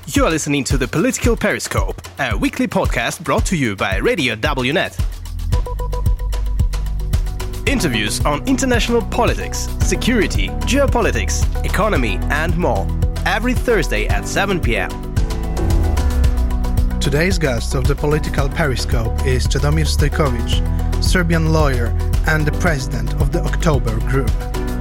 You are listening to the Political Periscope, a weekly podcast brought to you by Radio WNet. Interviews on international politics, security, geopolitics, economy, and more. Every Thursday at 7 p.m. Today's guest of the Political Periscope is Czedomir Stojkovic, Serbian lawyer and the president of the October Group.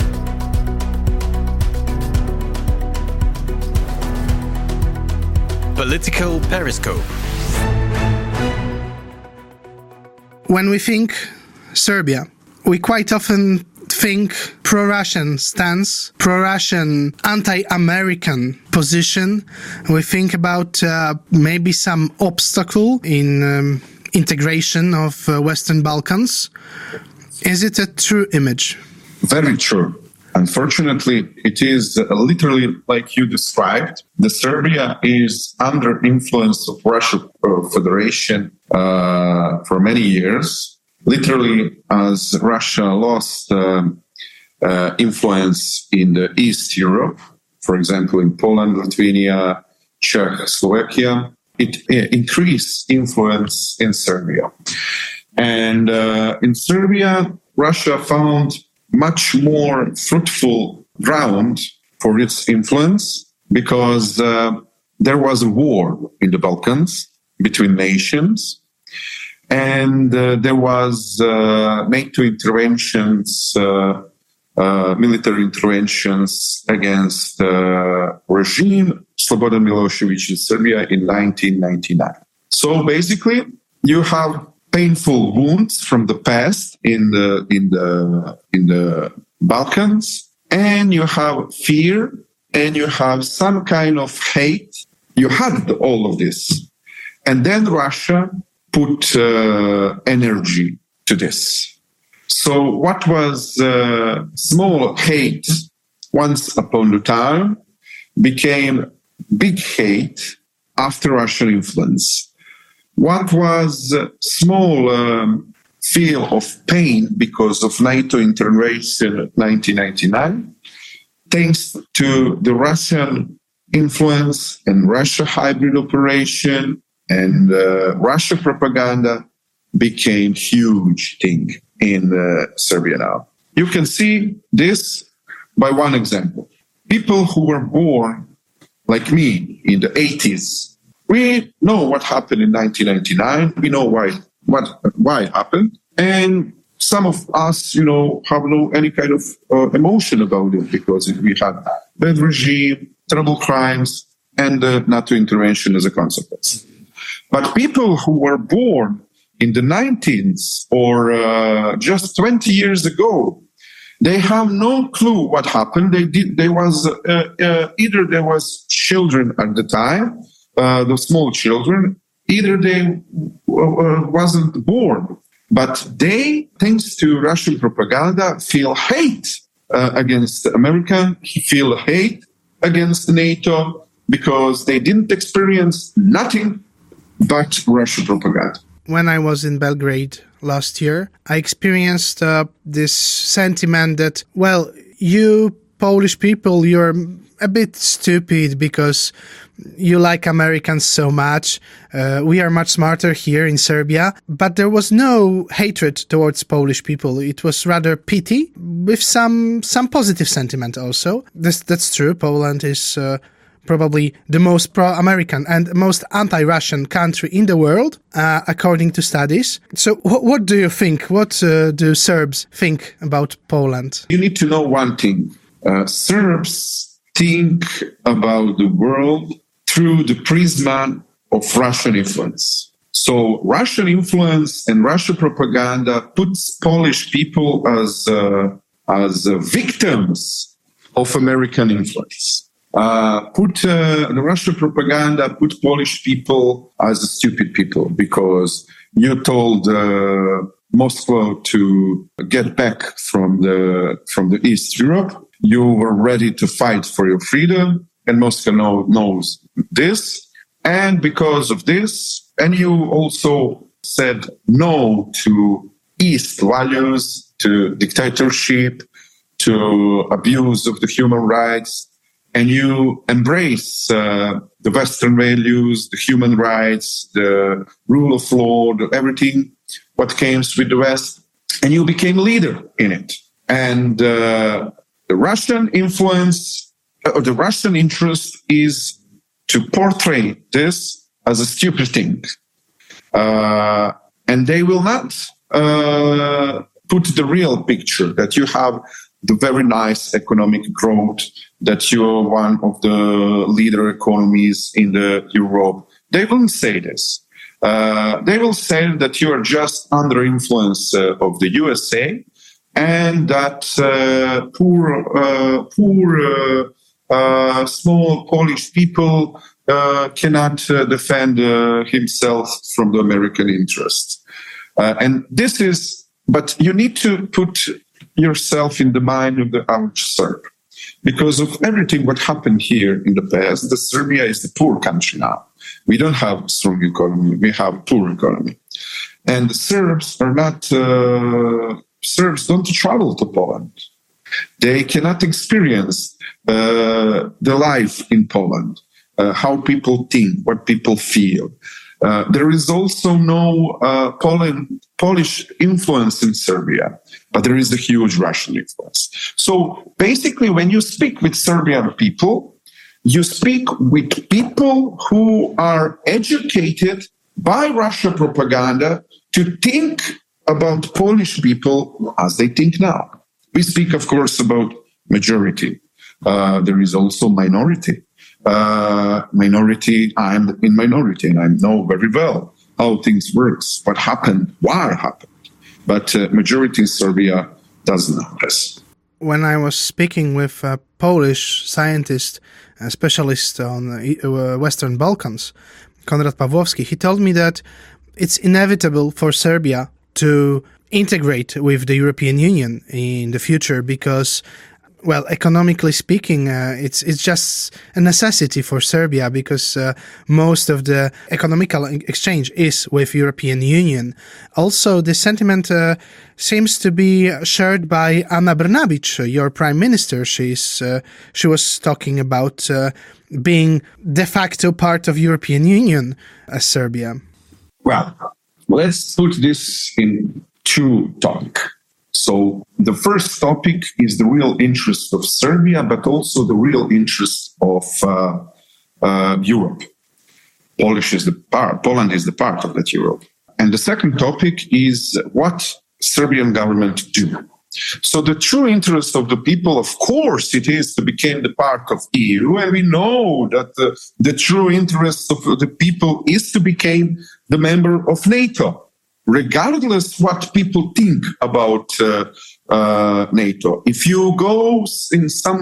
Political Periscope. When we think Serbia, we quite often think pro-Russian stance, pro-Russian anti-American position. We think about maybe some obstacle in integration of Western Balkans. Is it a true image? Very true. Unfortunately, it is literally like you described. The Serbia is under influence of Russian Federation for many years. Literally, as Russia lost influence in the East Europe, for example, in Poland, Lithuania, Czech, Slovakia, it increased influence in Serbia. And in Serbia, Russia found much more fruitful ground for its influence because there was a war in the Balkans between nations, and there was NATO interventions, military interventions against regime Slobodan Milosevic in Serbia in 1999. So basically, you have painful wounds from the past in the Balkans, and you have fear, and you have some kind of hate. You had all of this, and then Russia put energy to this. So what was small hate once upon a time became big hate after Russian influence. What was small feel of pain because of NATO intervention in 1999, thanks to the Russian influence and Russia hybrid operation and Russia propaganda, became huge thing in Serbia now. You can see this by one example. People who were born, like me, in the 80s, we know what happened in 1999. We know why it happened. And some of us, have no any kind of emotion about it because we had bad regime, terrible crimes, and the NATO intervention as a consequence. But people who were born in the 19s or just 20 years ago, they have no clue what happened. There was children at the time, the small children, either they wasn't born, but they, thanks to Russian propaganda, feel hate against America, feel hate against NATO because they didn't experience nothing but Russian propaganda. When I was in Belgrade last year, I experienced this sentiment that, well, you Polish people, you're a bit stupid because you like Americans so much. We are much smarter here in Serbia. But there was no hatred towards Polish people. It was rather pity with some positive sentiment also. That's true. Poland is probably the most pro-American and most anti-Russian country in the world, according to studies. So what do you think? What do Serbs think about Poland? You need to know one thing. Serbs think about the world through the prism of Russian influence. So Russian influence and Russian propaganda puts Polish people as victims of American influence. The Russian propaganda put Polish people as stupid people because you told Moscow to get back from the East Europe. You were ready to fight for your freedom, and Moscow knows this. And because of this, and you also said no to East values, to dictatorship, to abuse of the human rights, and you embrace the Western values, the human rights, the rule of law, everything what comes with the West, and you became a leader in it. And the Russian influence, or the Russian interest is to portray this as a stupid thing. And they will not put the real picture that you have the very nice economic growth, that you're one of the leader economies in the Europe. They won't say this. They will say that you are just under influence of the USA, and that poor small Polish people cannot defend himself from the American interest. And this is, but you need to put yourself in the mind of the average Serb. Because of everything what happened here in the past, the Serbia is the poor country now. We don't have a strong economy, we have a poor economy. And the Serbs are not, Serbs don't travel to Poland. They cannot experience the life in Poland, how people think, what people feel. There is also no Polish influence in Serbia, but there is a huge Russian influence. So basically, when you speak with Serbian people, you speak with people who are educated by Russian propaganda to think about Polish people as they think now. We speak, of course, about majority. There is also minority. I'm in minority, and I know very well how things works, what happened, why it happened. But majority in Serbia doesn't know this. When I was speaking with a Polish scientist, a specialist on Western Balkans, Konrad Pawłowski, he told me that it's inevitable for Serbia to integrate with the European Union in the future because, well, economically speaking, it's just a necessity for Serbia because most of the economical exchange is with European Union. Also, this sentiment seems to be shared by Ana Brnabić, your prime minister. She was talking about being de facto part of European Union as Serbia. Well, let's put this in two topics. So the first topic is the real interest of Serbia, but also the real interest of Europe. Poland is the part of that Europe. And the second topic is what Serbian government do. So the true interest of the people, of course, it is to become the part of EU, and we know that the true interest of the people is to become the member of NATO. Regardless what people think about NATO. If you go in some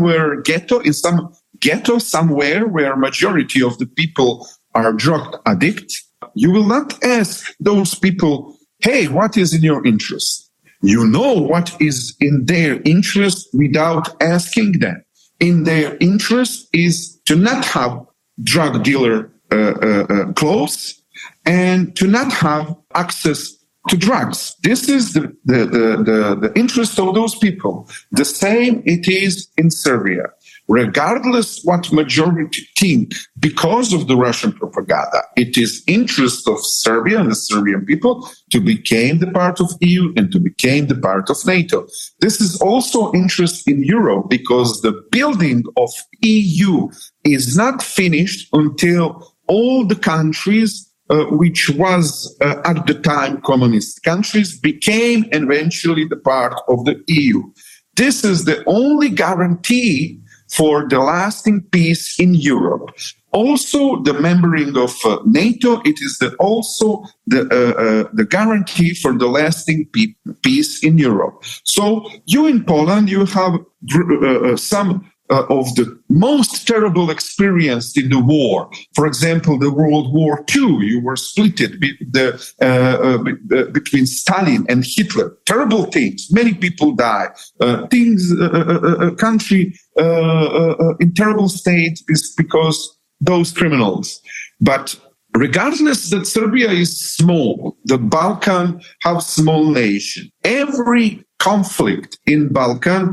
ghetto somewhere where majority of the people are drug addicts, you will not ask those people, hey, what is in your interest? You know what is in their interest without asking them. In their interest is to not have drug dealer clothes and to not have access to drugs. This is the interest of those people. The same it is in Serbia. Regardless what majority think, because of the Russian propaganda, it is interest of Serbia and the Serbian people to become the part of EU and to become the part of NATO. This is also interest in Europe because the building of EU is not finished until all the countries which was at the time communist countries, became eventually the part of the EU. This is the only guarantee for the lasting peace in Europe. Also, the membering of NATO, it is also the guarantee for the lasting peace in Europe. So you in Poland, you have some of the most terrible experience in the war. For example, the World War II, you were split between Stalin and Hitler. Terrible things. Many people die. Country in terrible state is because those criminals. But regardless that Serbia is small, the Balkan have small nation. Every conflict in Balkan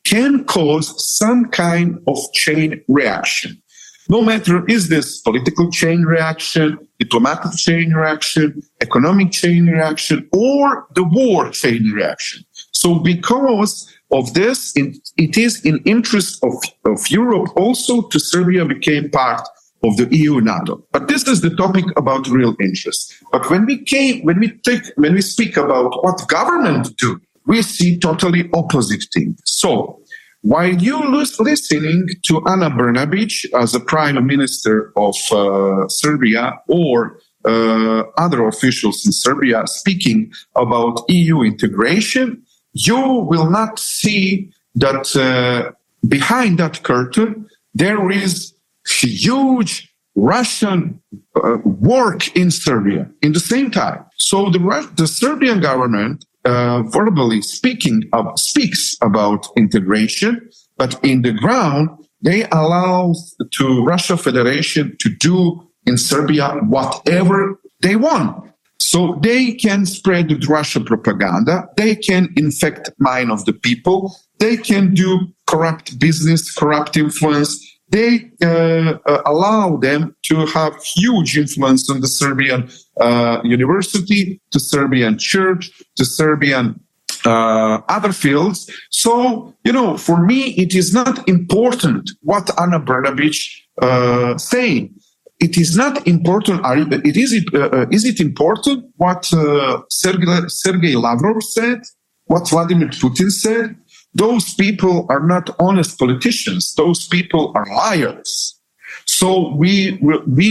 can cause some kind of chain reaction. No matter is this political chain reaction, diplomatic chain reaction, economic chain reaction, or the war chain reaction. So because of this, it is in interest of Europe also to Serbia become part of the EU NATO. But this is the topic about real interest. But when we speak about what government do, we see totally opposite thing. So while you listening to Ana Brnabić as a prime minister of Serbia or other officials in Serbia speaking about EU integration, you will not see that behind that curtain there is huge Russian work in Serbia in the same time. So the Serbian government verbally speaks about integration, but in the ground they allow to Russia Federation to do in Serbia whatever they want. So they can spread the Russia propaganda, they can infect mind of the people, they can do corrupt business, corrupt influence. They allow them to have huge influence on the Serbian university, the Serbian church, the Serbian other fields. So, for me, it is not important what Ana Brnabić saying. It is not important. Is it important what Sergei Lavrov said? What Vladimir Putin said? Those people are not honest politicians. Those people are liars. So we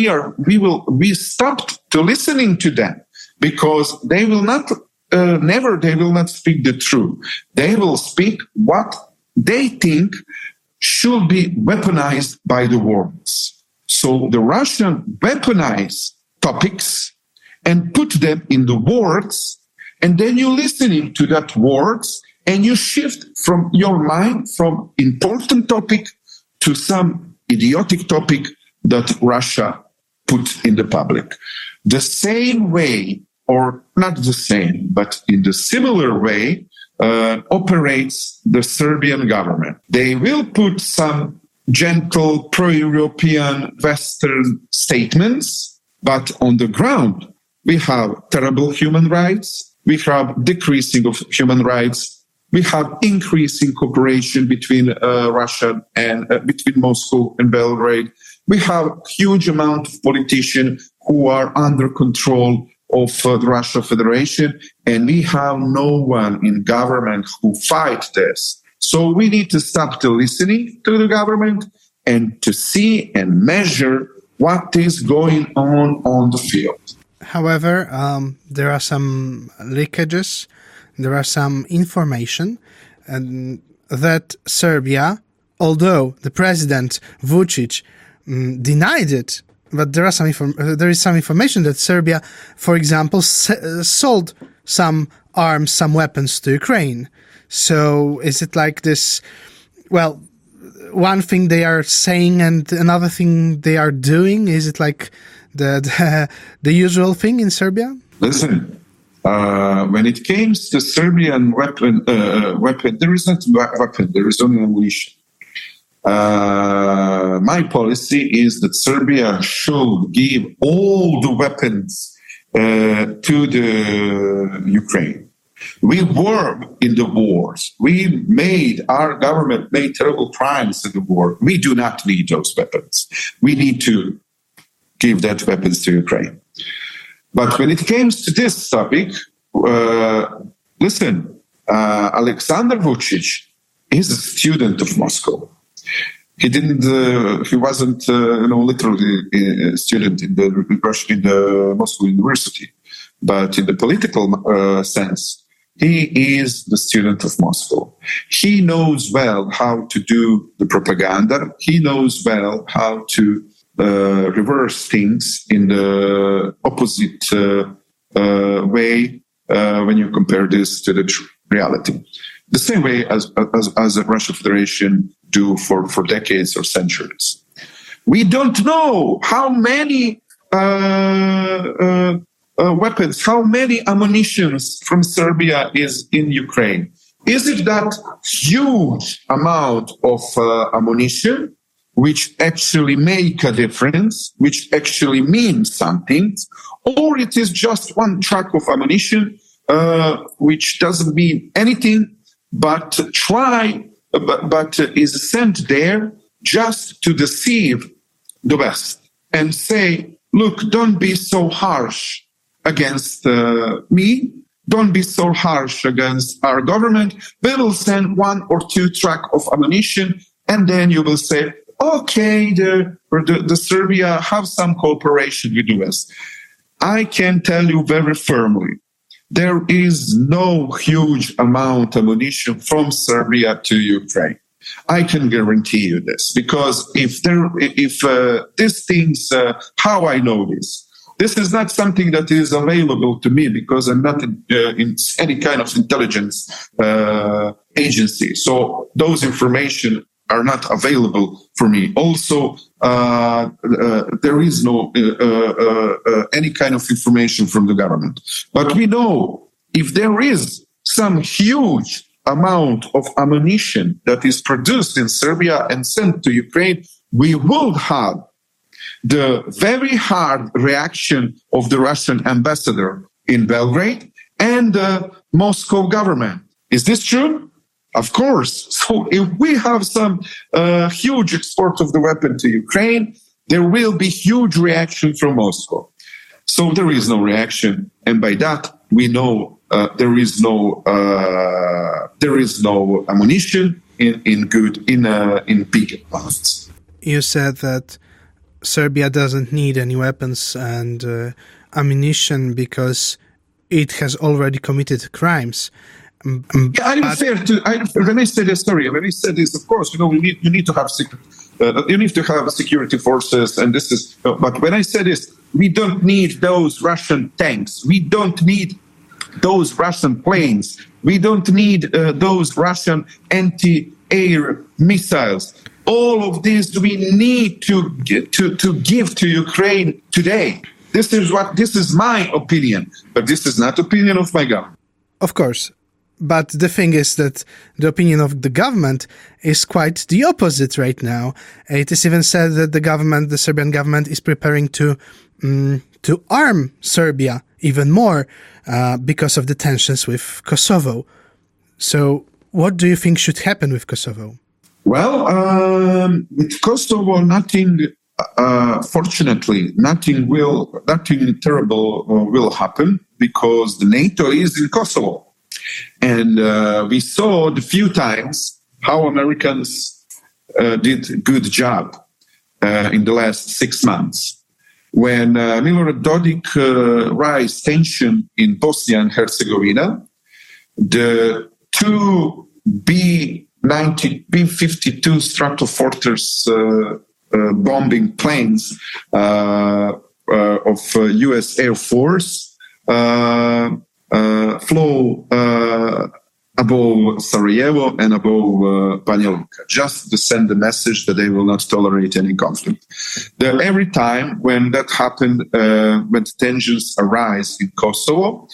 stopped to listening to them because they will not they will not speak the truth. They will speak what they think should be weaponized by the words. So the Russian weaponize topics and put them in the words, and then you're listening to that words, and you shift from your mind from important topic to some idiotic topic that Russia put in the public. The same way, or not the same, but in the similar way, operates the Serbian government. They will put some gentle pro-European Western statements, but on the ground, we have terrible human rights, we have decreasing of human rights, we have increasing cooperation between Russia and between Moscow and Belgrade. We have huge amount of politicians who are under control of the Russia Federation, and we have no one in government who fight this. So we need to stop to listening to the government and to see and measure what is going on the field. However, there are some leakages. There are some information that Serbia, although the president Vučić denied it, but there is some information that Serbia, for example, sold some arms, some weapons to Ukraine. So is it like this? Well, one thing they are saying and another thing they are doing. Is it like the usual thing in Serbia? Listen. When it comes to Serbian weapon, there is not weapon, there is only ammunition. My policy is that Serbia should give all the weapons to the Ukraine. We were in the wars. Our government made terrible crimes in the war. We do not need those weapons. We need to give that weapons to Ukraine. But when it comes to this topic, Alexander Vučić is a student of Moscow. He wasn't literally a student in the Moscow University, but in the political sense, he is the student of Moscow. He knows well how to do the propaganda. He knows well how to reverse things in the opposite way when you compare this to the reality. The same way as the Russian Federation do for decades or centuries. We don't know how many weapons, how many ammunitions from Serbia is in Ukraine. Is it that huge amount of ammunition which actually make a difference, which actually means something, or it is just one truck of ammunition which doesn't mean anything, but is sent there just to deceive the West and say, look, don't be so harsh against me, don't be so harsh against our government. We will send 1 or 2 trucks of ammunition, and then you will say, okay, the Serbia have some cooperation with the West. I can tell you very firmly, there is no huge amount of ammunition from Serbia to Ukraine. I can guarantee you this, because if these things, how I know this? This is not something that is available to me because I'm not in any kind of intelligence agency. So those information are not available for me. Also, there is no any kind of information from the government. But we know if there is some huge amount of ammunition that is produced in Serbia and sent to Ukraine, we will have the very hard reaction of the Russian ambassador in Belgrade and the Moscow government. Is this true? Of course. So if we have some huge export of the weapon to Ukraine, there will be huge reaction from Moscow. So there is no reaction, and by that we know there is no ammunition in big amounts. You said that Serbia doesn't need any weapons and ammunition because it has already committed crimes. When I said this, of course, you need to have security forces, and this is. But when I said this, we don't need those Russian tanks. We don't need those Russian planes. We don't need those Russian anti-air missiles. All of this we need to give to Ukraine today. This is my opinion, but this is not opinion of my government. Of course. But the thing is that the opinion of the government is quite the opposite right now. It is even said that the Serbian government is preparing to arm Serbia even more because of the tensions with Kosovo. So what do you think should happen with Kosovo? Well, with Kosovo, fortunately, nothing terrible will happen because the NATO is in Kosovo. And we saw the few times how Americans did a good job in the last 6 months. When Milorad Dodik raised tension in Bosnia and Herzegovina, the 2 B-52 Stratofortress bombing planes of U.S. Air Force flew above Sarajevo and above Banja Luka, just to send the message that they will not tolerate any conflict. Every time when that happened, when tensions arise in Kosovo,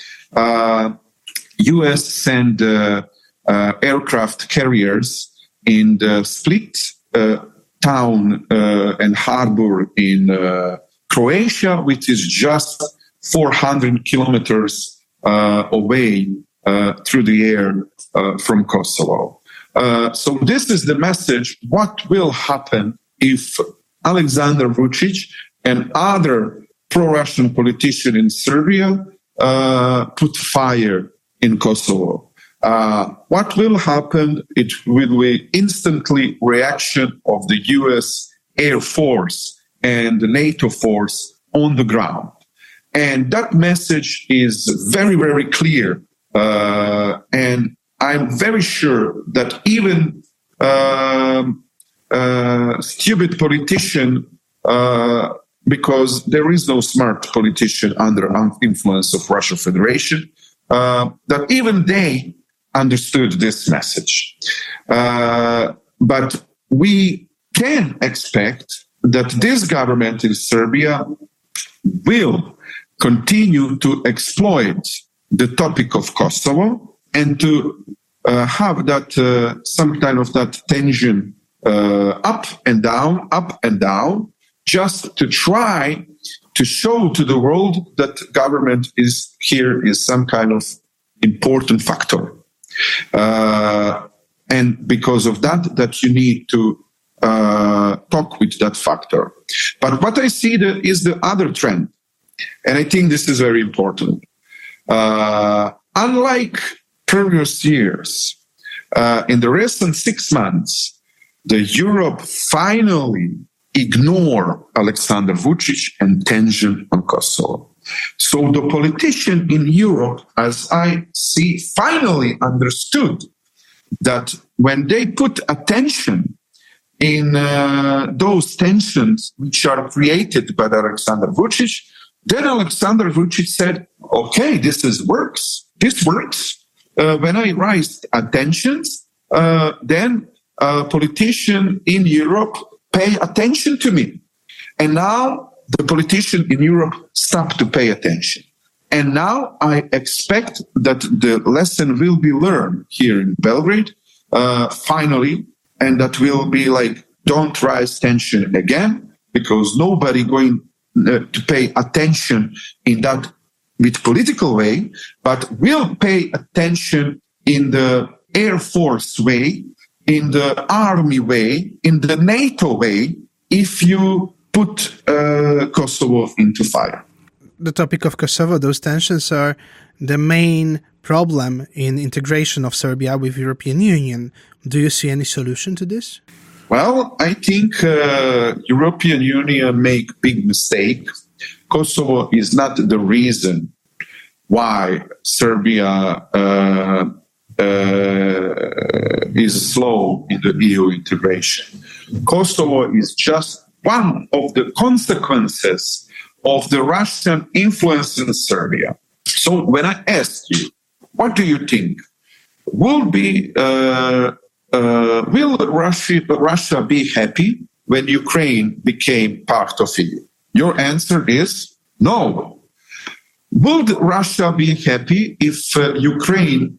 U.S. sent aircraft carriers in the Split town and harbor in Croatia, which is just 400 kilometers away through the air from Kosovo. So this is the message. What will happen if Alexander Vučić and other pro-Russian politicians in Serbia put fire in Kosovo? What will happen? It will be instantly reaction of the U.S. Air Force and the NATO force on the ground. And that message is very, very clear. And I'm very sure that even stupid politician, because there is no smart politician under influence of Russian Federation, that even they understood this message. But we can expect that this government in Serbia will continue to exploit the topic of Kosovo and to have that some kind of that tension up and down, just to try to show to the world that government is some kind of important factor. And because of that you need to talk with that factor. But what I see is the other trend, and I think this is very important. Unlike previous years, in the recent 6 months, the Europe finally ignored Alexander Vučić and tension on Kosovo. So the politician in Europe, as I see, finally understood that when they put attention in those tensions which are created by Alexander Vučić, then Alexander Vučić said, okay, this works. When I raised attentions, then politicians in Europe pay attention to me. And now the politicians in Europe stop to pay attention. And now I expect that the lesson will be learned here in Belgrade, finally, and that will be like, don't raise tension again, because nobody going to pay attention in that with political way, but will pay attention in the Air Force way, in the army way, in the NATO way, if you put Kosovo into fire. The topic of Kosovo, those tensions are the main problem in integration of Serbia with European Union. Do you see any solution to this? Well, I think European Union make big mistake. Kosovo is not the reason why Serbia is slow in the EU integration. Kosovo is just one of the consequences of the Russian influence in Serbia. So when I ask you, what do you think? Will Russia be happy when Ukraine became part of EU? Your answer is no. Would Russia be happy if Ukraine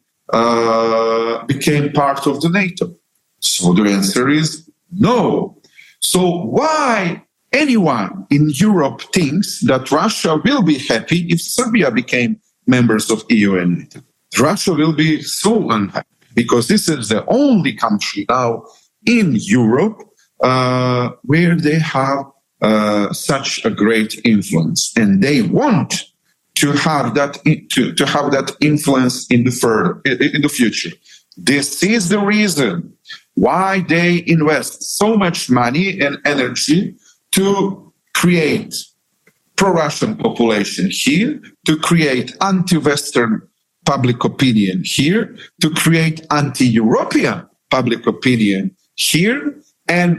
became part of the NATO? So the answer is no. So why anyone in Europe thinks that Russia will be happy if Serbia became members of EU and NATO? Russia will be so unhappy because this is the only country now in Europe where they have such a great influence, and they want to have that to have that influence in the future. This is the reason why they invest so much money and energy to create pro-Russian population here, to create anti-Western public opinion here, to create anti-European public opinion here, and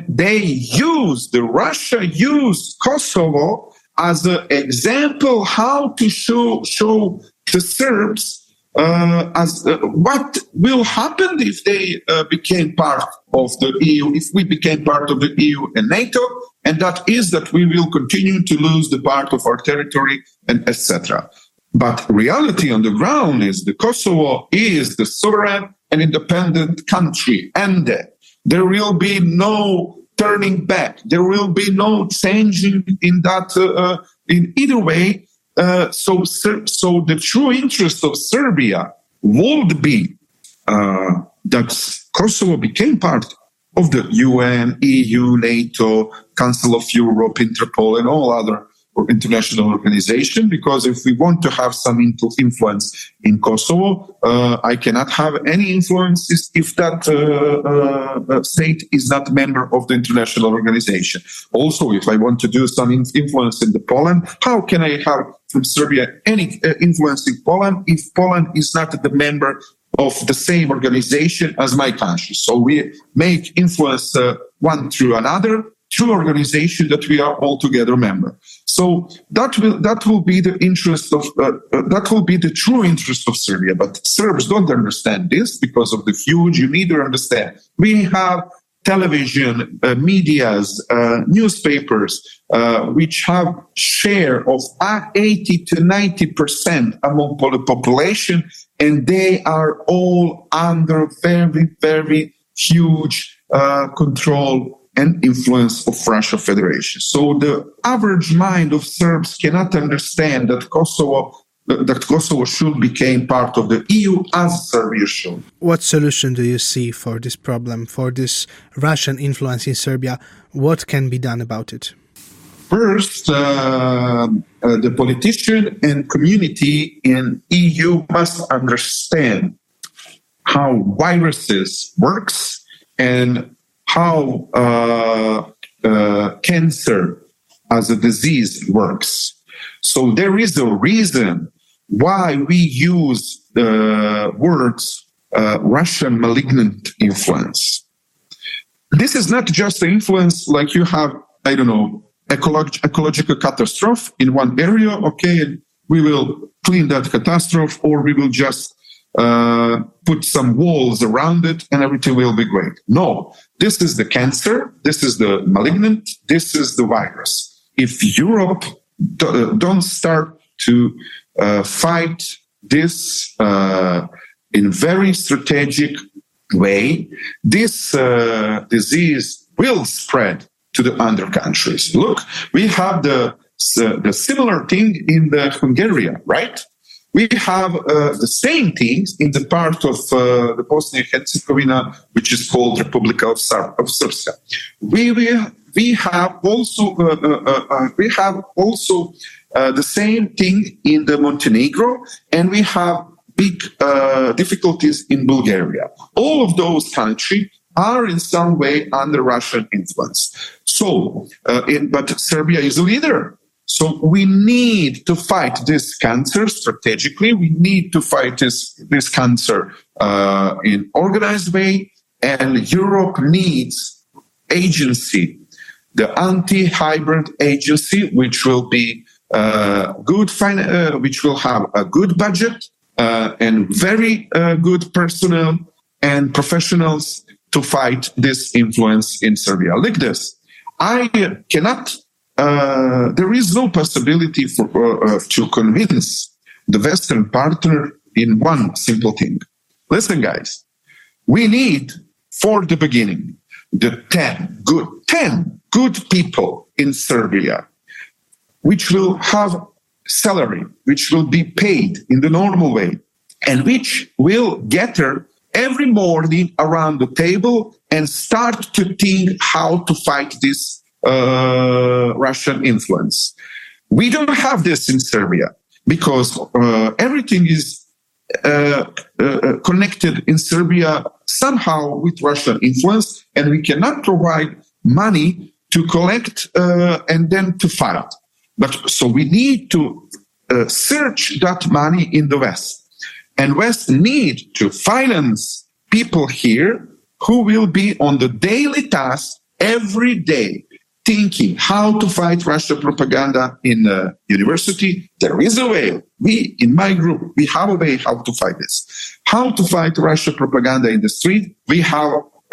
Russia used Kosovo as an example how to show the Serbs what will happen if they became part of the EU, if we became part of the EU and NATO, and that is that we will continue to lose the part of our territory and etc. But reality on the ground is the Kosovo is the sovereign and independent country, and there will be no turning back. There will be no changing in that in either way. So the true interest of Serbia would be that Kosovo became part of the UN, EU, NATO, Council of Europe, Interpol, and all other international organizations. Because if we want to have some influence in Kosovo, I cannot have any influence if that state is not a member of the international organization. Also, if I want to do some influence in Poland, how can I have from Serbia any influence in Poland if Poland is not the member of the same organization as my country? So we make influence one through another, through organization that we are all together member. So that will be the interest of that will be the true interest of Serbia. But Serbs don't understand this because of the huge. You need to understand. We have television, medias, newspapers, which have share of 80 to 90% among the population, and they are all under very, very huge control and influence of Russia Federation. So the average mind of Serbs cannot understand that Kosovo should become part of the EU as Serbia should. What solution do you see for this problem, for this Russian influence in Serbia? What can be done about it? First, the politician and community in EU must understand how viruses works and how cancer as a disease works. So there is a reason why we use the words Russian malignant influence. This is not just the influence like you have, I don't know, ecological catastrophe in one area, okay, and we will clean that catastrophe, or we will just put some walls around it and everything will be great. No, this is the cancer, this is the malignant, this is the virus. If Europe don't start to fight this in very strategic way, this disease will spread to the other countries. Look, we have the similar thing in the Hungary, right? We have the same things in the part of the Bosnia and Herzegovina, which is called Republika of Srpska. We have also the same thing in the Montenegro, and we have big difficulties in Bulgaria. All of those countries are in some way under Russian influence. So, but Serbia is a leader. So we need to fight this cancer strategically. We need to fight this cancer in organized way. And Europe needs agency, the anti-hybrid agency, which will be which will have a good budget and very good personnel and professionals to fight this influence in Serbia. Like this, I cannot. There is no possibility for to convince the Western partner in one simple thing. Listen, guys, we need for the beginning the 10 good people in Serbia, which will have salary, which will be paid in the normal way, and which will gather every morning around the table and start to think how to fight this Russian influence. We don't have this in Serbia because everything is connected in Serbia somehow with Russian influence, and we cannot provide money to collect and then to fight. But so we need to search that money in the West, and West need to finance people here who will be on the daily task every day, thinking how to fight Russian propaganda in the university. There is a way. We, in my group, we have a way how to fight this. How to fight Russian propaganda in the street. We have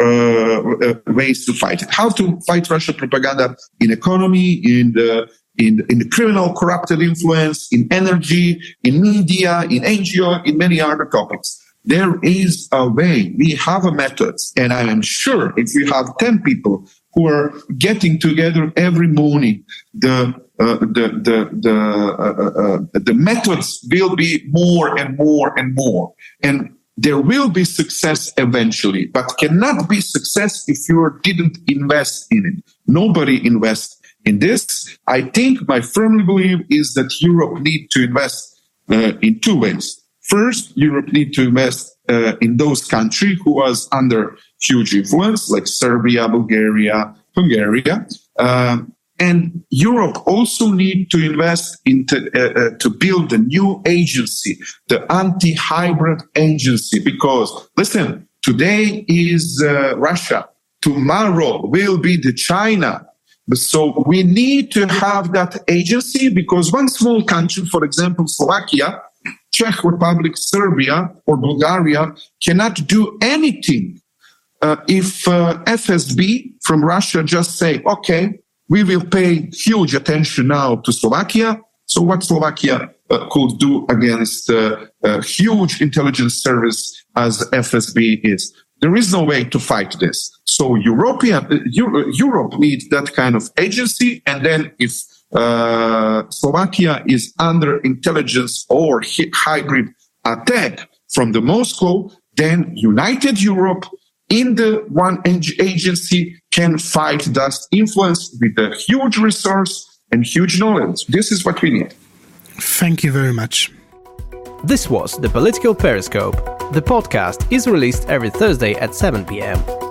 ways to fight it. How to fight Russian propaganda in economy, in the criminal corrupted influence, in energy, in media, in NGO, in many other topics. There is a way. We have a method, and I am sure if we have 10 people who are getting together every morning, the methods will be more and more and more, and there will be success eventually, but cannot be success if you didn't invest in it. Nobody invests in this. I think my firmly belief is that Europe need to invest in two ways. First, Europe need to invest in those countries who was under huge influence, like Serbia, Bulgaria, Hungary. And Europe also need to invest into to build a new agency, the anti-hybrid agency. Because listen, today is Russia, tomorrow will be the China. So we need to have that agency, because one small country, for example, Slovakia, Czech Republic, Serbia, or Bulgaria cannot do anything if FSB from Russia just say, okay, we will pay huge attention now to Slovakia. So what Slovakia could do against a huge intelligence service as FSB is. There is no way to fight this. So Europe needs that kind of agency, and then if Slovakia is under intelligence or hybrid attack from the Moscow, then United Europe in the one agency can fight that influence with a huge resource and huge knowledge. This is what we need. Thank you very much. This was the Political Periscope. The podcast is released every Thursday at 7 p.m.